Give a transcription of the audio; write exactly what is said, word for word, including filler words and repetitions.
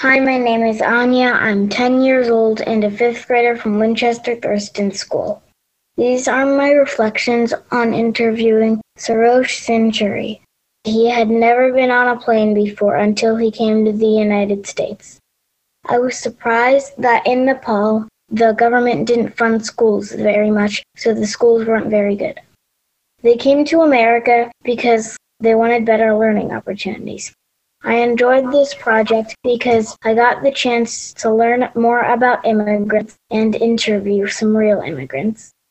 Hi, my name is Anya. I'm ten years old and a fifth grader from Winchester Thurston School. These are my reflections on interviewing Sarosh Century. He had never been on a plane before until he came to the United States. I was surprised that in Nepal, the government didn't fund schools very much, so the schools weren't very good. They came to America because they wanted better learning opportunities. I enjoyed this project because I got the chance to learn more about immigrants and interview some real immigrants.